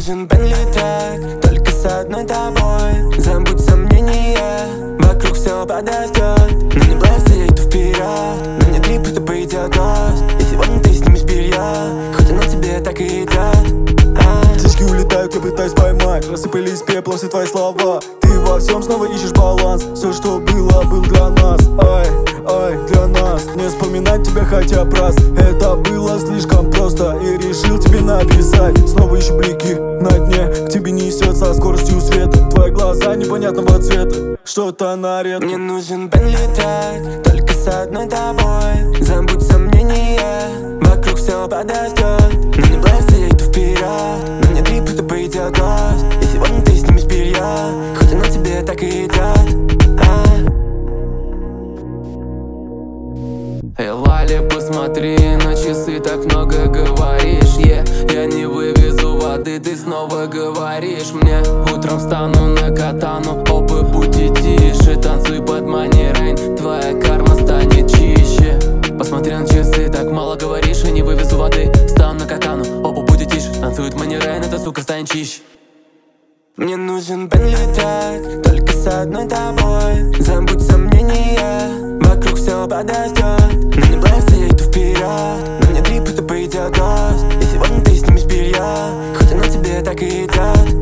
нужен Бентли так, только с одной тобой. Забудь сомнения, вокруг все подождет. Но не бросай, я иду вперед. На мне дрип, это пойдет дождь. И сегодня ты снимешь белье, хоть оно тебе так и идет. Птички улетают, я пытаюсь поймать. Рассыпались пеплом все твои слова. Ты во всем снова ищешь баланс. Все, что было, был для нас. Ай, для нас. Не вспоминать тебя хотя б раз. Это было слишком просто, и решил тебе написать. Снова ищу блики на дне. К тебе несет со скоростью света. Твои глаза непонятного цвета, что-то на редко. Мне нужен Бентли так, только с одной тобой. Забудь сомнения, вокруг все подождет. Но не бросай, я иду вперед. На мне дрип, это пойдет дождь. И сегодня ты снимешь белье, хоть оно тебе так и идет. Эй, Лали, посмотри на часы, так много говоришь. Я не вывезу воды, ты снова говоришь мне. Утром встану на катану, опы, будьте тише. Танцуй под Money Rain, твоя карма станет чище. Посмотри на часы, так мало говоришь. Я не вывезу воды, встану на катану, опа, будьте тише. Танцует Money Rain, эта сука станет чище. Мне нужен Бентли так, только с одной тобой. Забудь сомнения, вокруг все подождет. Но не бросай, я иду вперед. На мне дрип, это пойдет дождь. И сегодня ты снимешь белье, хоть оно тебе так и идет.